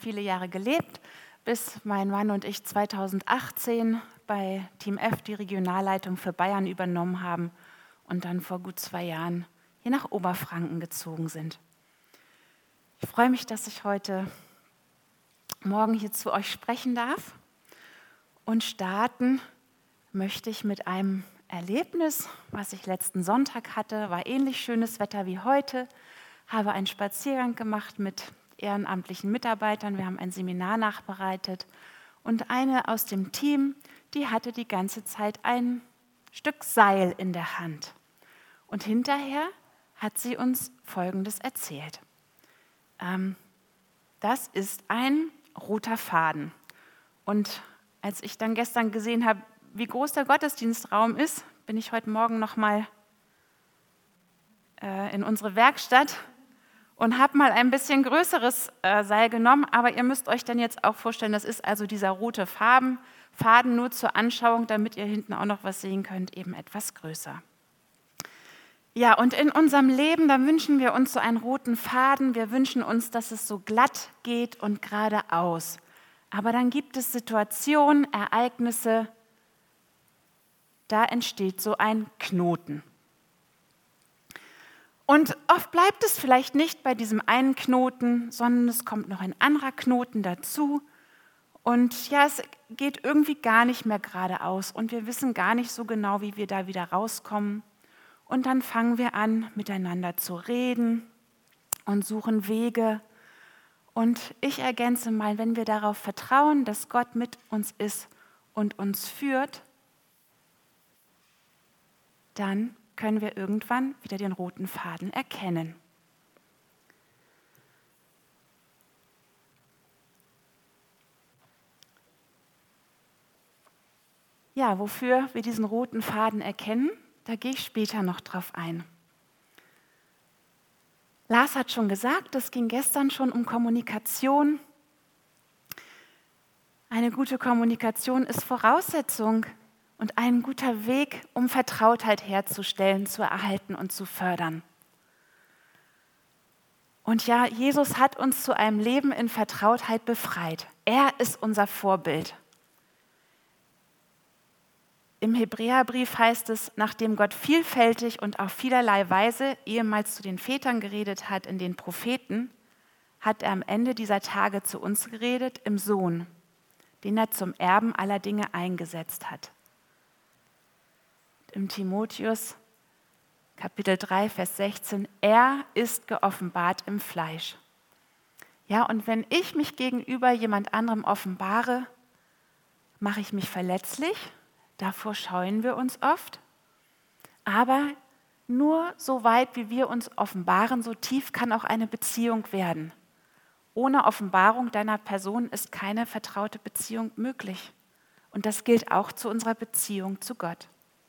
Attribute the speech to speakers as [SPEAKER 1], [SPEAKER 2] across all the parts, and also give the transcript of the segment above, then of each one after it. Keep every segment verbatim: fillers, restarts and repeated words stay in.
[SPEAKER 1] viele Jahre gelebt, bis mein Mann und ich zweitausendachtzehn bei Team F die Regionalleitung für Bayern übernommen haben und dann vor gut zwei Jahren hier nach Oberfranken gezogen sind. Ich freue mich, dass ich heute Morgen hier zu euch sprechen darf, und starten möchte ich mit einem Erlebnis, was ich letzten Sonntag hatte. War ähnlich schönes Wetter wie heute, habe einen Spaziergang gemacht mit ehrenamtlichen Mitarbeitern. Wir haben ein Seminar nachbereitet und eine aus dem Team, die hatte die ganze Zeit ein Stück Seil in der Hand. Und hinterher hat sie uns Folgendes erzählt. Ähm, das ist ein roter Faden. Und als ich dann gestern gesehen habe, wie groß der Gottesdienstraum ist, bin ich heute Morgen nochmal äh, in unsere Werkstatt und habe mal ein bisschen größeres äh, Seil genommen. Aber ihr müsst euch dann jetzt auch vorstellen, das ist also dieser rote Faden, Faden nur zur Anschauung, damit ihr hinten auch noch was sehen könnt, eben etwas größer. Ja, und in unserem Leben, da wünschen wir uns so einen roten Faden. Wir wünschen uns, dass es so glatt geht und geradeaus. Aber dann gibt es Situationen, Ereignisse, da entsteht so ein Knoten. Und oft bleibt es vielleicht nicht bei diesem einen Knoten, sondern es kommt noch ein anderer Knoten dazu. Und ja, es geht irgendwie gar nicht mehr geradeaus und wir wissen gar nicht so genau, wie wir da wieder rauskommen. Und dann fangen wir an, miteinander zu reden und suchen Wege. Und ich ergänze mal, wenn wir darauf vertrauen, dass Gott mit uns ist und uns führt, dann können wir irgendwann wieder den roten Faden erkennen. Ja, wofür wir diesen roten Faden erkennen, da gehe ich später noch drauf ein. Lars hat schon gesagt, es ging gestern schon um Kommunikation. Eine gute Kommunikation ist Voraussetzung und ein guter Weg, um Vertrautheit herzustellen, zu erhalten und zu fördern. Und ja, Jesus hat uns zu einem Leben in Vertrautheit befreit. Er ist unser Vorbild. Im Hebräerbrief heißt es, nachdem Gott vielfältig und auf vielerlei Weise ehemals zu den Vätern geredet hat in den Propheten, hat er am Ende dieser Tage zu uns geredet im Sohn, den er zum Erben aller Dinge eingesetzt hat. Im Timotheus, Kapitel drei, Vers sechzehn, er ist geoffenbart im Fleisch. Ja, und wenn ich mich gegenüber jemand anderem offenbare, mache ich mich verletzlich. Davor scheuen wir uns oft, aber nur so weit, wie wir uns offenbaren, so tief kann auch eine Beziehung werden. Ohne Offenbarung deiner Person ist keine vertraute Beziehung möglich. Und das gilt auch zu unserer Beziehung zu Gott.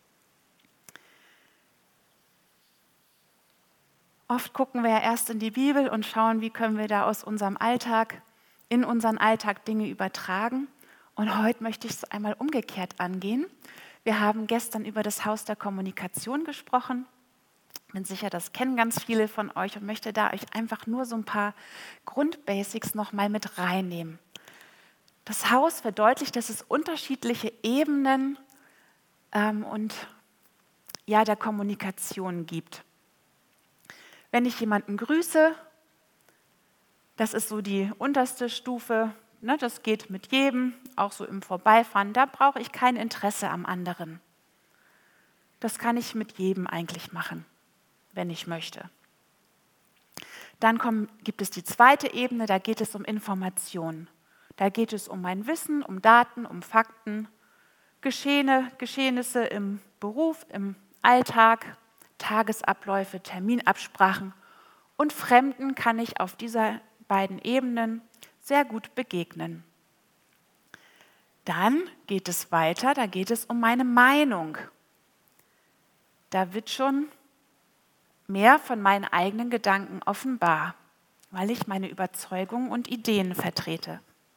[SPEAKER 1] Oft gucken wir ja erst in die Bibel und schauen, wie können wir da aus unserem Alltag, in unseren Alltag Dinge übertragen. Und heute möchte ich es einmal umgekehrt angehen. Wir haben gestern über das Haus der Kommunikation gesprochen. Ich bin sicher, das kennen ganz viele von euch und möchte da euch einfach nur so ein paar Grundbasics noch mal mit reinnehmen. Das Haus verdeutlicht, dass es unterschiedliche Ebenen ähm, und ja, der Kommunikation gibt. Wenn ich jemanden grüße, das ist so die unterste Stufe. Ne, das geht mit jedem, auch so im Vorbeifahren. Da brauche ich kein Interesse am anderen. Das kann ich mit jedem eigentlich machen, wenn ich möchte. Dann kommen, gibt es die zweite Ebene, da geht es um Informationen. Da geht es um mein Wissen, um Daten, um Fakten, Geschehene, Geschehnisse im Beruf, im Alltag, Tagesabläufe, Terminabsprachen. Und Fremden kann ich auf dieser beiden Ebenen sehr gut begegnen. Dann geht es weiter, da geht es um meine Meinung. Da wird schon mehr von meinen eigenen Gedanken offenbar, weil ich meine Überzeugungen und Ideen vertrete.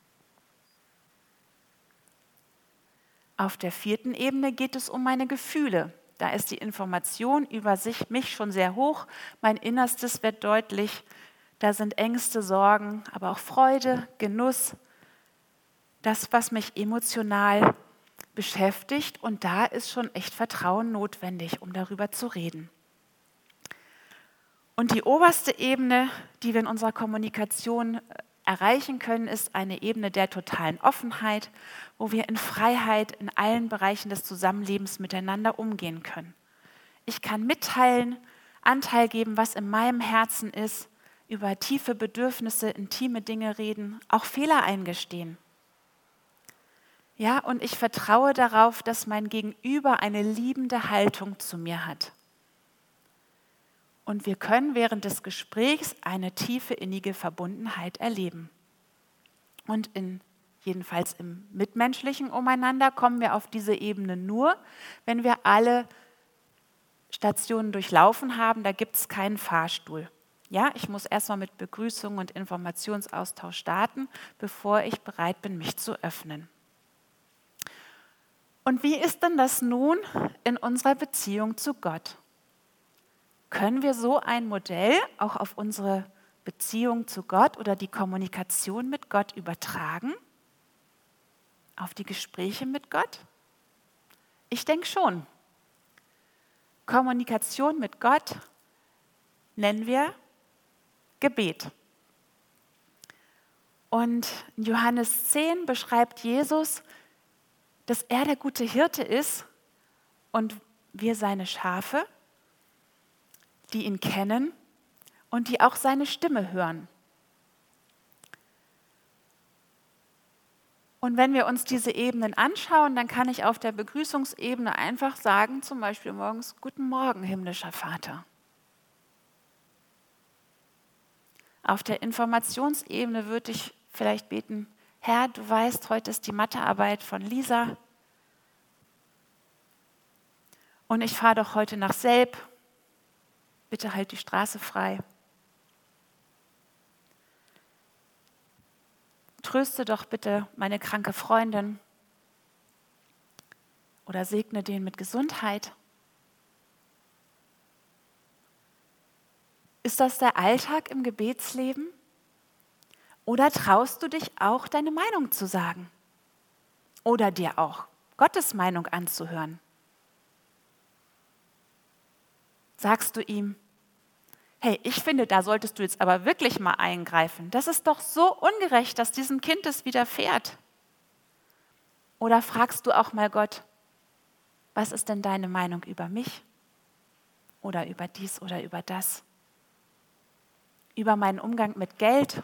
[SPEAKER 1] Auf der vierten Ebene geht es um meine Gefühle. Da ist die Information über sich, mich schon sehr hoch. Mein Innerstes wird deutlich. Da sind Ängste, Sorgen, aber auch Freude, Genuss, das, was mich emotional beschäftigt. Und da ist schon echt Vertrauen notwendig, um darüber zu reden. Und die oberste Ebene, die wir in unserer Kommunikation erreichen können, ist eine Ebene der totalen Offenheit, wo wir in Freiheit in allen Bereichen des Zusammenlebens miteinander umgehen können. Ich kann mitteilen, Anteil geben, was in meinem Herzen ist, über tiefe Bedürfnisse, intime Dinge reden, auch Fehler eingestehen. Ja, und ich vertraue darauf, dass mein Gegenüber eine liebende Haltung zu mir hat. Und wir können während des Gesprächs eine tiefe innige Verbundenheit erleben. Und in, jedenfalls im mitmenschlichen Umeinander kommen wir auf diese Ebene nur, wenn wir alle Stationen durchlaufen haben. Da gibt es keinen Fahrstuhl. Ja, ich muss erstmal mit Begrüßung und Informationsaustausch starten, bevor ich bereit bin, mich zu öffnen. Und wie ist denn das nun in unserer Beziehung zu Gott? Können wir so ein Modell auch auf unsere Beziehung zu Gott oder die Kommunikation mit Gott übertragen? Auf die Gespräche mit Gott? Ich denke schon. Kommunikation mit Gott nennen wir Gebet. Und in Johannes zehn beschreibt Jesus, dass er der gute Hirte ist und wir seine Schafe, die ihn kennen und die auch seine Stimme hören. Und wenn wir uns diese Ebenen anschauen, dann kann ich auf der Begrüßungsebene einfach sagen, zum Beispiel morgens, Guten Morgen, himmlischer Vater. Auf der Informationsebene würde ich vielleicht beten, Herr, du weißt, heute ist die Mathearbeit von Lisa und ich fahre doch heute nach Selb. Bitte halt die Straße frei. Tröste doch bitte meine kranke Freundin oder segne den mit Gesundheit. Ist das der Alltag im Gebetsleben? Oder traust du dich auch, deine Meinung zu sagen? Oder dir auch Gottes Meinung anzuhören? Sagst du ihm, hey, ich finde, da solltest du jetzt aber wirklich mal eingreifen. Das ist doch so ungerecht, dass diesem Kind es widerfährt. Oder fragst du auch mal Gott, was ist denn deine Meinung über mich? Oder über dies oder über das? Über meinen Umgang mit Geld?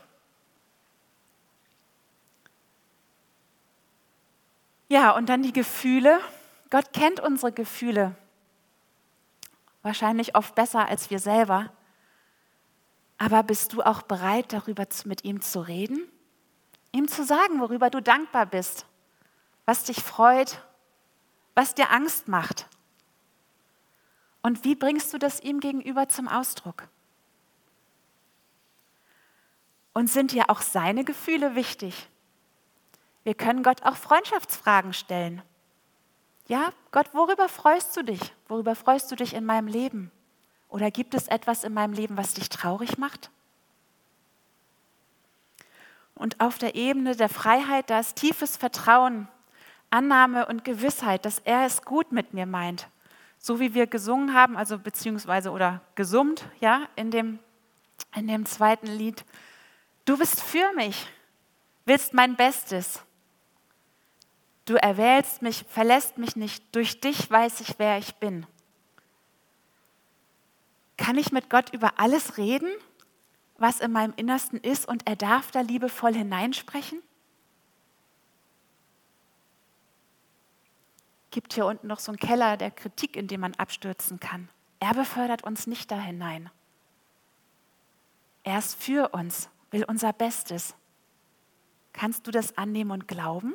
[SPEAKER 1] Ja, und dann die Gefühle. Gott kennt unsere Gefühle. Wahrscheinlich oft besser als wir selber. Aber bist du auch bereit, darüber mit ihm zu reden? Ihm zu sagen, worüber du dankbar bist, was dich freut, was dir Angst macht. Und wie bringst du das ihm gegenüber zum Ausdruck? Und sind dir auch seine Gefühle wichtig? Wir können Gott auch Freundschaftsfragen stellen. Ja, Gott, worüber freust du dich? Worüber freust du dich in meinem Leben? Oder gibt es etwas in meinem Leben, was dich traurig macht? Und auf der Ebene der Freiheit, da ist tiefes Vertrauen, Annahme und Gewissheit, dass er es gut mit mir meint. So wie wir gesungen haben, also beziehungsweise oder gesummt, ja, in dem, in dem zweiten Lied. Du bist für mich, willst mein Bestes. Du erwählst mich, verlässt mich nicht. Durch dich weiß ich, wer ich bin. Kann ich mit Gott über alles reden, was in meinem Innersten ist, und er darf da liebevoll hineinsprechen? Gibt hier unten noch so einen Keller der Kritik, in den man abstürzen kann. Er befördert uns nicht da hinein. Er ist für uns, will unser Bestes. Kannst du das annehmen und glauben?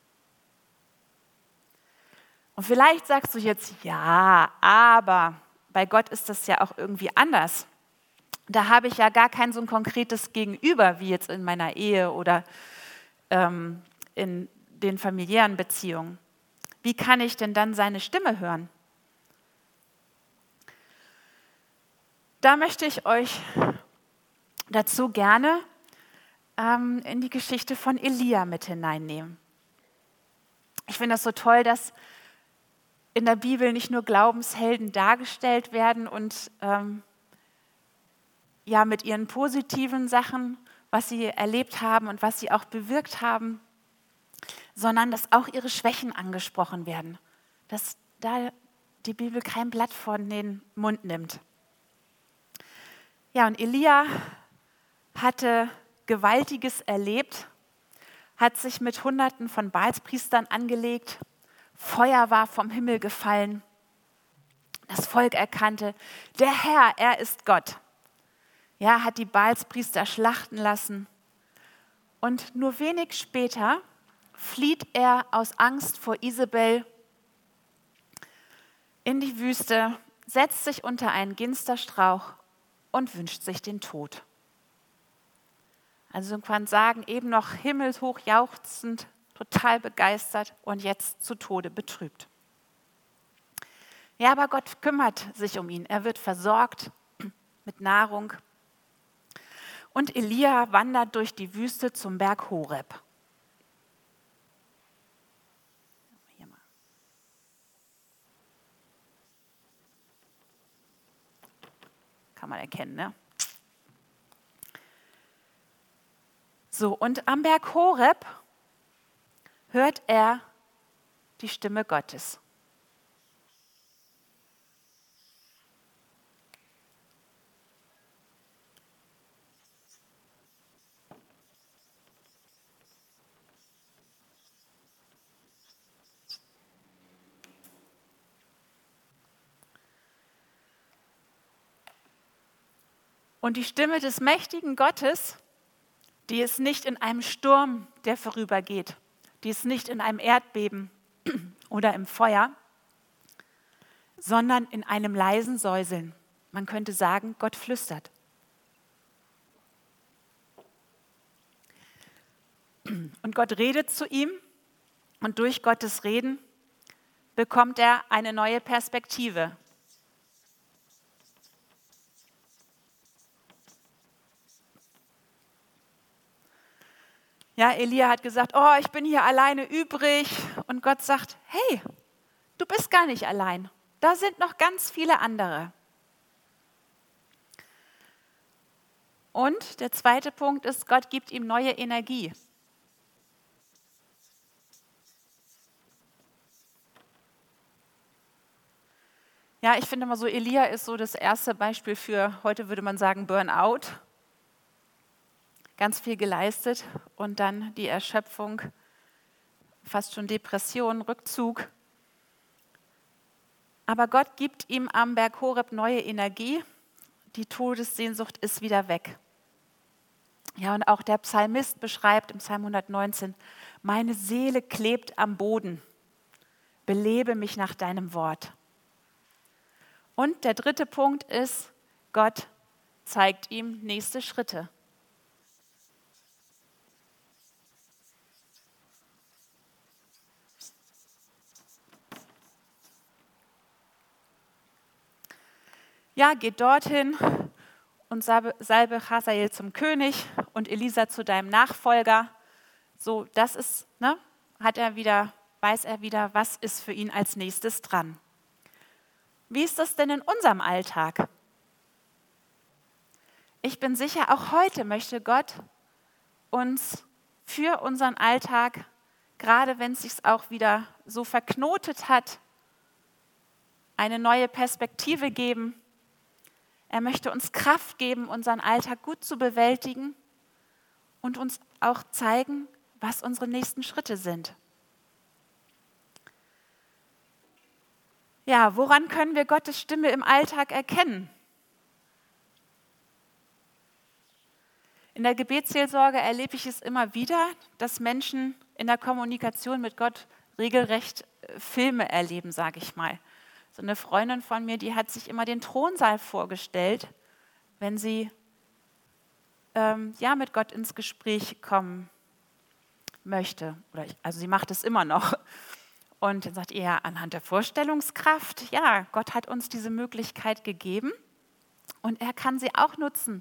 [SPEAKER 1] Und vielleicht sagst du jetzt, ja, aber bei Gott ist das ja auch irgendwie anders. Da habe ich ja gar kein so ein konkretes Gegenüber, wie jetzt in meiner Ehe oder ähm, in den familiären Beziehungen. Wie kann ich denn dann seine Stimme hören? Da möchte ich euch dazu gerne ähm, in die Geschichte von Elia mit hineinnehmen. Ich finde das so toll, dass in der Bibel nicht nur Glaubenshelden dargestellt werden und ähm, ja mit ihren positiven Sachen, was sie erlebt haben und was sie auch bewirkt haben, sondern dass auch ihre Schwächen angesprochen werden, dass da die Bibel kein Blatt von den Mund nimmt. Ja, und Elia hatte Gewaltiges erlebt, hat sich mit Hunderten von Baalspriestern angelegt, Feuer war vom Himmel gefallen, das Volk erkannte, der Herr, er ist Gott. Ja, hat die Baalspriester schlachten lassen und nur wenig später flieht er aus Angst vor Isabel in die Wüste, setzt sich unter einen Ginsterstrauch und wünscht sich den Tod. Also man kann sagen, eben noch himmelhoch jauchzend, total begeistert und jetzt zu Tode betrübt. Ja, aber Gott kümmert sich um ihn. Er wird versorgt mit Nahrung. Und Elia wandert durch die Wüste zum Berg Horeb. Hier mal. Kann man erkennen, ne? So, und am Berg Horeb hört er die Stimme Gottes. Und die Stimme des mächtigen Gottes, die ist nicht in einem Sturm, der vorübergeht, die ist nicht in einem Erdbeben oder im Feuer, sondern in einem leisen Säuseln. Man könnte sagen, Gott flüstert. Und Gott redet zu ihm und durch Gottes Reden bekommt er eine neue Perspektive. Ja, Elia hat gesagt, oh, ich bin hier alleine übrig. Und Gott sagt, hey, du bist gar nicht allein. Da sind noch ganz viele andere. Und der zweite Punkt ist, Gott gibt ihm neue Energie. Ja, ich finde mal so, Elia ist so das erste Beispiel für, heute würde man sagen, Burnout. Ganz viel geleistet und dann die Erschöpfung, fast schon Depression, Rückzug. Aber Gott gibt ihm am Berg Horeb neue Energie. Die Todessehnsucht ist wieder weg. Ja, und auch der Psalmist beschreibt im Psalm hundertneunzehn, meine Seele klebt am Boden, belebe mich nach deinem Wort. Und der dritte Punkt ist, Gott zeigt ihm nächste Schritte. Ja, geht dorthin und salbe Hazael zum König und Elisa zu deinem Nachfolger. So, das ist, ne, hat er wieder, weiß er wieder, was ist für ihn als nächstes dran. Wie ist das denn in unserem Alltag? Ich bin sicher, auch heute möchte Gott uns für unseren Alltag, gerade wenn es sich auch wieder so verknotet hat, eine neue Perspektive geben. Er möchte uns Kraft geben, unseren Alltag gut zu bewältigen und uns auch zeigen, was unsere nächsten Schritte sind. Ja, woran können wir Gottes Stimme im Alltag erkennen? In der Gebetsseelsorge erlebe ich es immer wieder, dass Menschen in der Kommunikation mit Gott regelrecht Filme erleben, sage ich mal. So eine Freundin von mir, die hat sich immer den Thronsaal vorgestellt, wenn sie ähm, ja, mit Gott ins Gespräch kommen möchte. Oder ich, also sie macht es immer noch. Und dann sagt ihr, ja, anhand der Vorstellungskraft, ja, Gott hat uns diese Möglichkeit gegeben und er kann sie auch nutzen,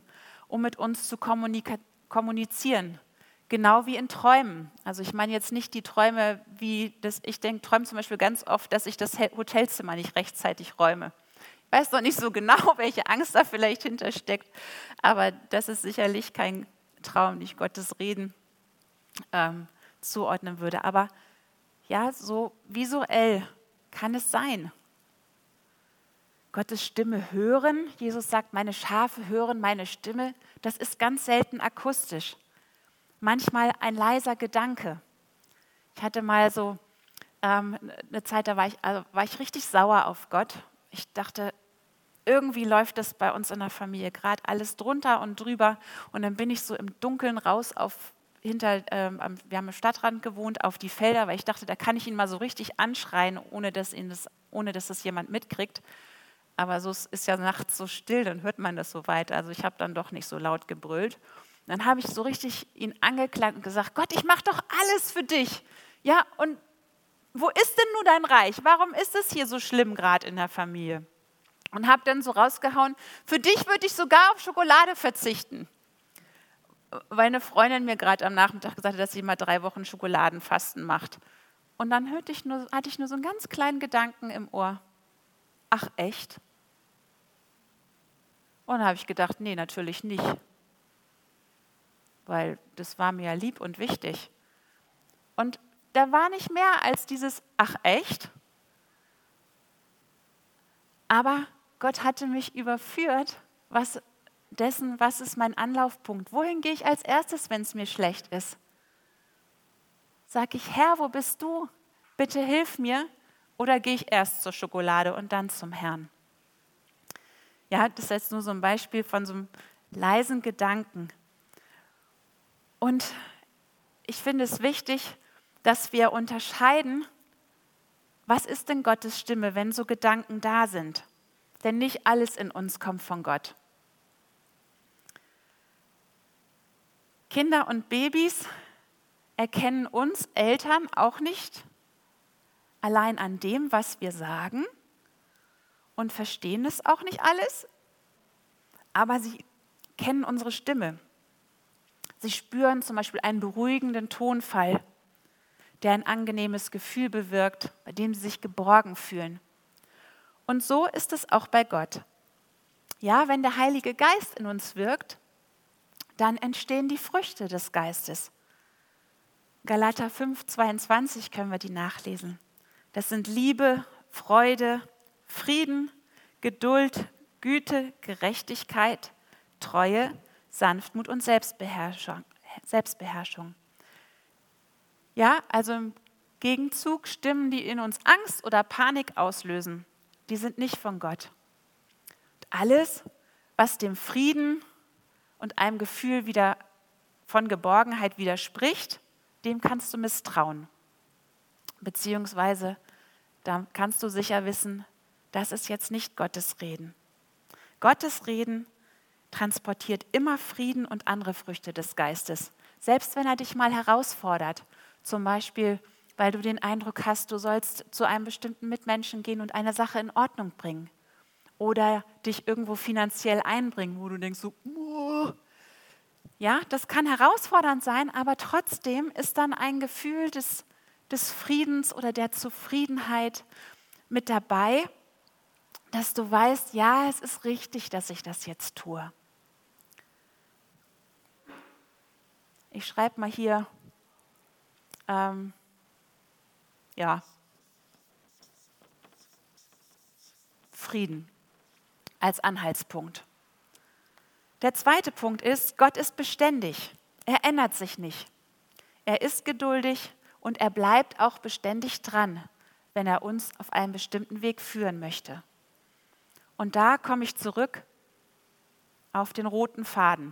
[SPEAKER 1] um mit uns zu kommunika- kommunizieren. Genau wie in Träumen. Also ich meine jetzt nicht die Träume, wie das, ich denke, träume zum Beispiel ganz oft, dass ich das Hotelzimmer nicht rechtzeitig räume. Ich weiß noch nicht so genau, welche Angst da vielleicht hintersteckt, aber das ist sicherlich kein Traum, den ich Gottes Reden ähm, zuordnen würde. Aber ja, so visuell kann es sein. Gottes Stimme hören. Jesus sagt, meine Schafe hören meine Stimme. Das ist ganz selten akustisch. Manchmal ein leiser Gedanke. Ich hatte mal so ähm, eine Zeit, da war ich, also war ich richtig sauer auf Gott. Ich dachte, irgendwie läuft das bei uns in der Familie gerade alles drunter und drüber. Und dann bin ich so im Dunkeln raus auf hinter, ähm, wir haben am Stadtrand gewohnt, auf die Felder, weil ich dachte, da kann ich ihn mal so richtig anschreien, ohne dass, ihn das, ohne dass das jemand mitkriegt. Aber so ist ja nachts so still, dann hört man das so weit. Also ich habe dann doch nicht so laut gebrüllt. Dann habe ich so richtig ihn angeklagt und gesagt, Gott, ich mache doch alles für dich. Ja, und wo ist denn nun dein Reich? Warum ist es hier so schlimm gerade in der Familie? Und habe dann so rausgehauen, für dich würde ich sogar auf Schokolade verzichten. Weil eine Freundin mir gerade am Nachmittag gesagt hat, dass sie mal drei Wochen Schokoladenfasten macht. Und dann hörte ich nur, hatte ich nur so einen ganz kleinen Gedanken im Ohr. Ach echt? Und dann habe ich gedacht, nee, natürlich nicht. Weil das war mir ja lieb und wichtig. Und da war nicht mehr als dieses, ach echt? Aber Gott hatte mich überführt, was dessen, was ist mein Anlaufpunkt? Wohin gehe ich als erstes, wenn es mir schlecht ist? Sag ich, Herr, wo bist du? Bitte hilf mir. Oder gehe ich erst zur Schokolade und dann zum Herrn? Ja, das ist jetzt nur so ein Beispiel von so einem leisen Gedanken. Und ich finde es wichtig, dass wir unterscheiden, was ist denn Gottes Stimme, wenn so Gedanken da sind? Denn nicht alles in uns kommt von Gott. Kinder und Babys erkennen uns Eltern auch nicht allein an dem, was wir sagen und verstehen es auch nicht alles, aber sie kennen unsere Stimme. Sie spüren zum Beispiel einen beruhigenden Tonfall, der ein angenehmes Gefühl bewirkt, bei dem sie sich geborgen fühlen. Und so ist es auch bei Gott. Ja, wenn der Heilige Geist in uns wirkt, dann entstehen die Früchte des Geistes. Galater fünf, zweiundzwanzig können wir die nachlesen. Das sind Liebe, Freude, Frieden, Geduld, Güte, Gerechtigkeit, Treue, Sanftmut und Selbstbeherrschung. Selbstbeherrschung. Ja, also im Gegenzug Stimmen, die in uns Angst oder Panik auslösen, die sind nicht von Gott. Und alles, was dem Frieden und einem Gefühl wieder von Geborgenheit widerspricht, dem kannst du misstrauen. Beziehungsweise, da kannst du sicher wissen, das ist jetzt nicht Gottes Reden. Gottes Reden transportiert immer Frieden und andere Früchte des Geistes. Selbst wenn er dich mal herausfordert, zum Beispiel, weil du den Eindruck hast, du sollst zu einem bestimmten Mitmenschen gehen und eine Sache in Ordnung bringen. Oder dich irgendwo finanziell einbringen, wo du denkst so, Muah. Ja, das kann herausfordernd sein, aber trotzdem ist dann ein Gefühl des, des Friedens oder der Zufriedenheit mit dabei, dass du weißt, ja, es ist richtig, dass ich das jetzt tue. Ich schreibe mal hier, ähm, ja, Frieden als Anhaltspunkt. Der zweite Punkt ist, Gott ist beständig. Er ändert sich nicht. Er ist geduldig und er bleibt auch beständig dran, wenn er uns auf einen bestimmten Weg führen möchte. Und da komme ich zurück auf den roten Faden.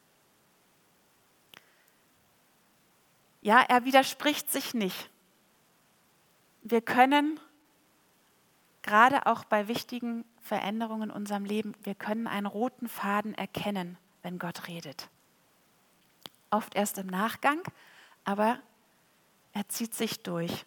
[SPEAKER 1] Ja, er widerspricht sich nicht. Wir können gerade auch bei wichtigen Veränderungen in unserem Leben, wir können einen roten Faden erkennen, wenn Gott redet. Oft erst im Nachgang, aber er zieht sich durch.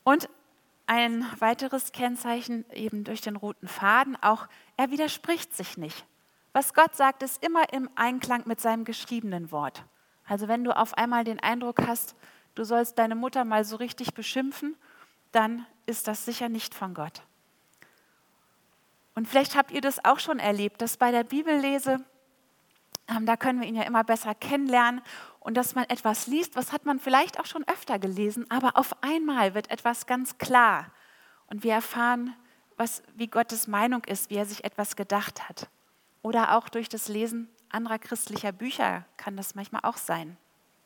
[SPEAKER 1] Und ein weiteres Kennzeichen eben durch den roten Faden, auch er widerspricht sich nicht. Was Gott sagt, ist immer im Einklang mit seinem geschriebenen Wort. Also wenn du auf einmal den Eindruck hast, du sollst deine Mutter mal so richtig beschimpfen, dann ist das sicher nicht von Gott. Und vielleicht habt ihr das auch schon erlebt, dass bei der Bibellese, ähm, da können wir ihn ja immer besser kennenlernen und dass man etwas liest, was hat man vielleicht auch schon öfter gelesen, aber auf einmal wird etwas ganz klar und wir erfahren, was, wie Gottes Meinung ist, wie er sich etwas gedacht hat. Oder auch durch das Lesen anderer christlicher Bücher kann das manchmal auch sein.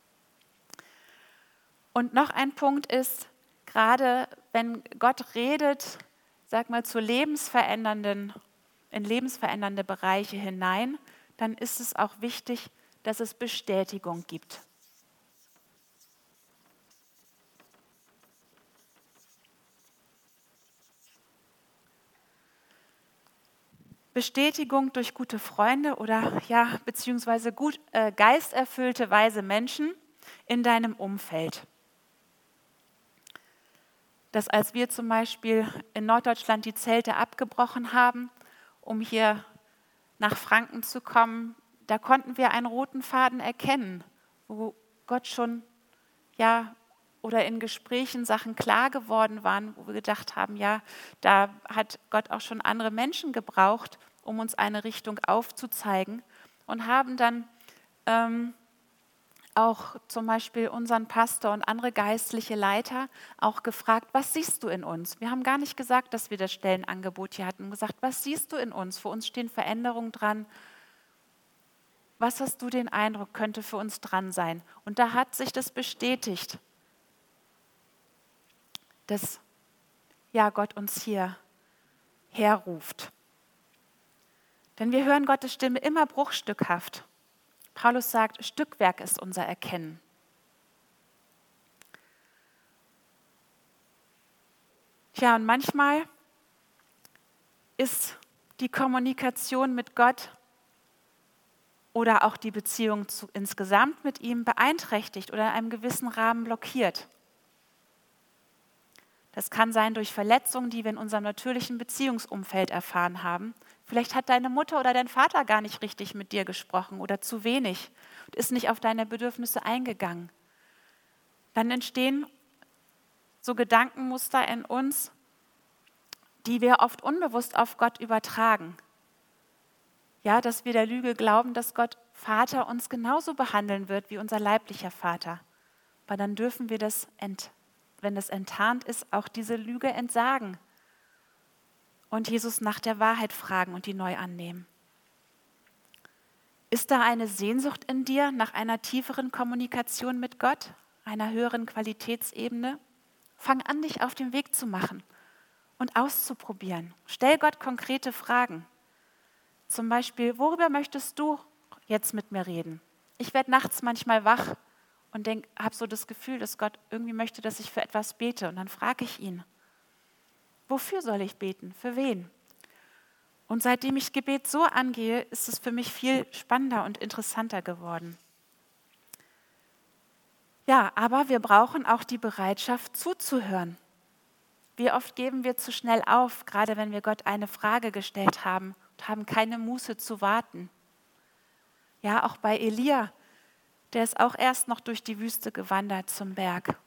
[SPEAKER 1] Und noch ein Punkt ist, gerade wenn Gott redet, sag mal, zu lebensverändernden, in lebensverändernde Bereiche hinein, dann ist es auch wichtig, dass es Bestätigung gibt. Bestätigung durch gute Freunde oder ja, beziehungsweise gut äh, geisterfüllte, weise Menschen in deinem Umfeld. Dass als wir zum Beispiel in Norddeutschland die Zelte abgebrochen haben, um hier nach Franken zu kommen, da konnten wir einen roten Faden erkennen, wo Gott schon, ja, oder in Gesprächen Sachen klar geworden waren, wo wir gedacht haben, ja, da hat Gott auch schon andere Menschen gebraucht, um uns eine Richtung aufzuzeigen und haben dann ähm, auch zum Beispiel unseren Pastor und andere geistliche Leiter auch gefragt, was siehst du in uns? Wir haben gar nicht gesagt, dass wir das Stellenangebot hier hatten, gesagt, was siehst du in uns? Für uns stehen Veränderungen dran. Was hast du den Eindruck, könnte für uns dran sein? Und da hat sich das bestätigt, dass ja, Gott uns hier herruft. Denn wir hören Gottes Stimme immer bruchstückhaft. Paulus sagt, Stückwerk ist unser Erkennen. Tja, und manchmal ist die Kommunikation mit Gott oder auch die Beziehung zu, insgesamt mit ihm beeinträchtigt oder in einem gewissen Rahmen blockiert. Das kann sein durch Verletzungen, die wir in unserem natürlichen Beziehungsumfeld erfahren haben. Vielleicht hat deine Mutter oder dein Vater gar nicht richtig mit dir gesprochen oder zu wenig und ist nicht auf deine Bedürfnisse eingegangen. Dann entstehen so Gedankenmuster in uns, die wir oft unbewusst auf Gott übertragen. Ja, dass wir der Lüge glauben, dass Gott Vater uns genauso behandeln wird wie unser leiblicher Vater. Aber dann dürfen wir das, ent, wenn das enttarnt ist, auch diese Lüge entsagen und Jesus nach der Wahrheit fragen und die neu annehmen. Ist da eine Sehnsucht in dir nach einer tieferen Kommunikation mit Gott, einer höheren Qualitätsebene? Fang an, dich auf den Weg zu machen und auszuprobieren. Stell Gott konkrete Fragen. Zum Beispiel, worüber möchtest du jetzt mit mir reden? Ich werde nachts manchmal wach und habe so das Gefühl, dass Gott irgendwie möchte, dass ich für etwas bete. Und dann frage ich ihn, wofür soll ich beten? Für wen? Und seitdem ich Gebet so angehe, ist es für mich viel spannender und interessanter geworden. Ja, aber wir brauchen auch die Bereitschaft zuzuhören. Wie oft geben wir zu schnell auf, gerade wenn wir Gott eine Frage gestellt haben und haben keine Muße zu warten. Ja, auch bei Elia, der ist auch erst noch durch die Wüste gewandert zum Berg.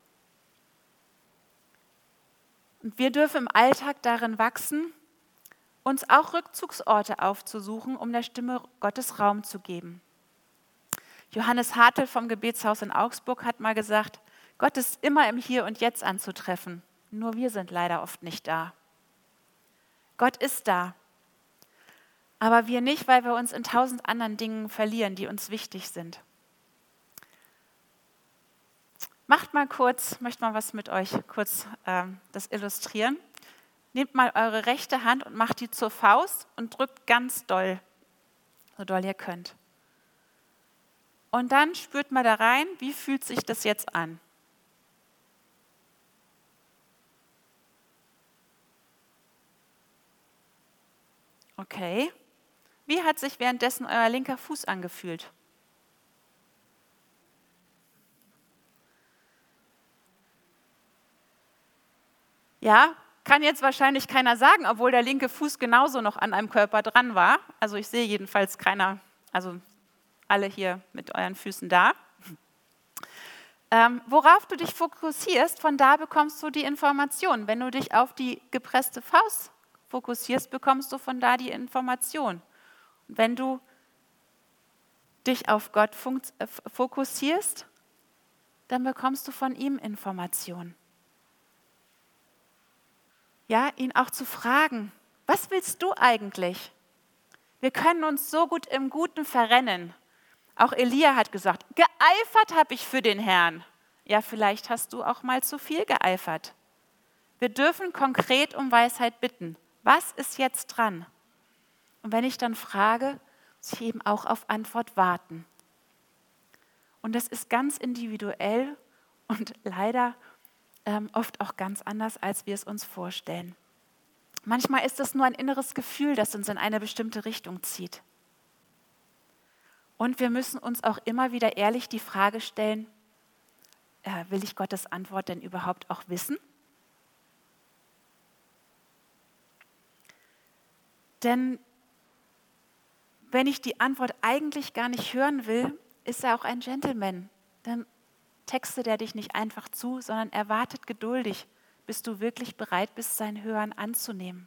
[SPEAKER 1] Und wir dürfen im Alltag darin wachsen, uns auch Rückzugsorte aufzusuchen, um der Stimme Gottes Raum zu geben. Johannes Hartl vom Gebetshaus in Augsburg hat mal gesagt, Gott ist immer im Hier und Jetzt anzutreffen, nur wir sind leider oft nicht da. Gott ist da, aber wir nicht, weil wir uns in tausend anderen Dingen verlieren, die uns wichtig sind. Macht mal kurz, möchte mal was mit euch kurz äh, das illustrieren. Nehmt mal eure rechte Hand und macht die zur Faust und drückt ganz doll, so doll ihr könnt. Und dann spürt mal da rein, wie fühlt sich das jetzt an? Okay. Wie hat sich währenddessen euer linker Fuß angefühlt? Ja, kann jetzt wahrscheinlich keiner sagen, obwohl der linke Fuß genauso noch an einem Körper dran war. Also ich sehe jedenfalls keiner, also alle hier mit euren Füßen da. Ähm, worauf du dich fokussierst, von da bekommst du die Information. Wenn du dich auf die gepresste Faust fokussierst, bekommst du von da die Information. Und wenn du dich auf Gott fokussierst, dann bekommst du von ihm Information. Ja, ihn auch zu fragen, was willst du eigentlich? Wir können uns so gut im Guten verrennen. Auch Elia hat gesagt, geeifert habe ich für den Herrn. Ja, vielleicht hast du auch mal zu viel geeifert. Wir dürfen konkret um Weisheit bitten. Was ist jetzt dran? Und wenn ich dann frage, muss ich eben auch auf Antwort warten. Und das ist ganz individuell und leider ähm, oft auch ganz anders, als wir es uns vorstellen. Manchmal ist es nur ein inneres Gefühl, das uns in eine bestimmte Richtung zieht. Und wir müssen uns auch immer wieder ehrlich die Frage stellen, äh, will ich Gottes Antwort denn überhaupt auch wissen? Denn wenn ich die Antwort eigentlich gar nicht hören will, ist er auch ein Gentleman. Dann textet er dich nicht einfach zu, sondern er wartet geduldig, bis du wirklich bereit bist, sein Hören anzunehmen.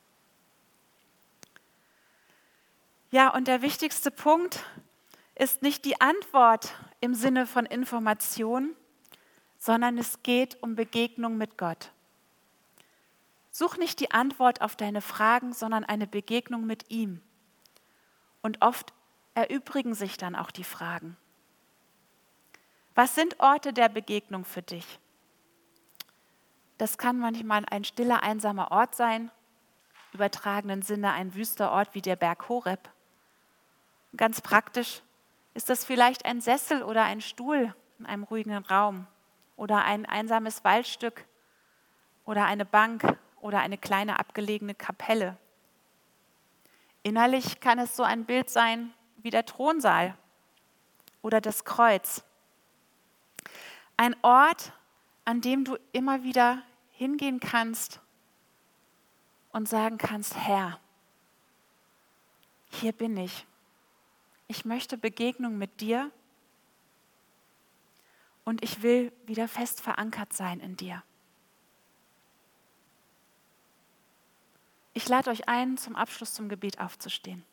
[SPEAKER 1] Ja, und der wichtigste Punkt ist nicht die Antwort im Sinne von Information, sondern es geht um Begegnung mit Gott. Such nicht die Antwort auf deine Fragen, sondern eine Begegnung mit ihm. Und oft erübrigen sich dann auch die Fragen. Was sind Orte der Begegnung für dich? Das kann manchmal ein stiller, einsamer Ort sein, im übertragenen Sinne ein wüster Ort wie der Berg Horeb. Ganz praktisch ist das vielleicht ein Sessel oder ein Stuhl in einem ruhigen Raum oder ein einsames Waldstück oder eine Bank oder eine kleine abgelegene Kapelle. Innerlich kann es so ein Bild sein wie der Thronsaal oder das Kreuz. Ein Ort, an dem du immer wieder hingehen kannst und sagen kannst, Herr, hier bin ich. Ich möchte Begegnung mit dir und ich will wieder fest verankert sein in dir. Ich lade euch ein, zum Abschluss zum Gebet aufzustehen.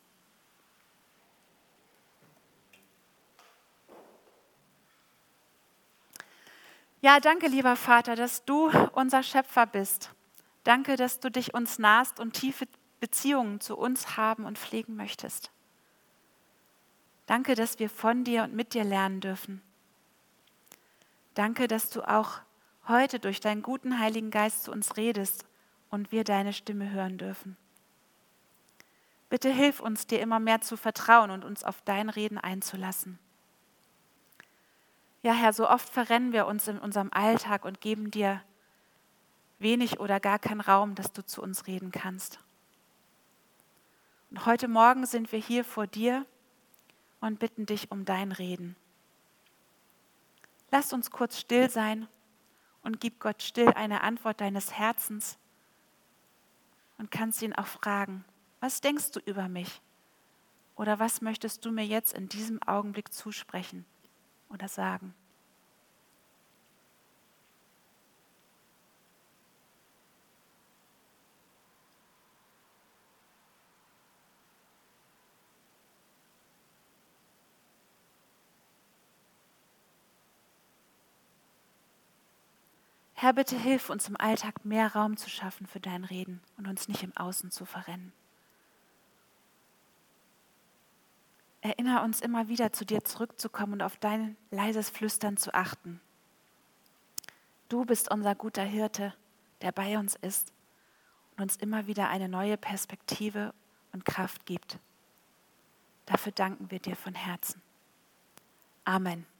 [SPEAKER 1] Ja, danke, lieber Vater, dass du unser Schöpfer bist. Danke, dass du dich uns nahst und tiefe Beziehungen zu uns haben und pflegen möchtest. Danke, dass wir von dir und mit dir lernen dürfen. Danke, dass du auch heute durch deinen guten Heiligen Geist zu uns redest und wir deine Stimme hören dürfen. Bitte hilf uns, dir immer mehr zu vertrauen und uns auf dein Reden einzulassen. Ja, Herr, so oft verrennen wir uns in unserem Alltag und geben dir wenig oder gar keinen Raum, dass du zu uns reden kannst. Und heute Morgen sind wir hier vor dir und bitten dich um dein Reden. Lass uns kurz still sein und gib Gott still eine Antwort deines Herzens und kannst ihn auch fragen, was denkst du über mich? Oder was möchtest du mir jetzt in diesem Augenblick zusprechen oder sagen? Herr, bitte hilf uns im Alltag mehr Raum zu schaffen für dein Reden und uns nicht im Außen zu verrennen. Erinnere uns immer wieder, zu dir zurückzukommen und auf dein leises Flüstern zu achten. Du bist unser guter Hirte, der bei uns ist und uns immer wieder eine neue Perspektive und Kraft gibt. Dafür danken wir dir von Herzen. Amen.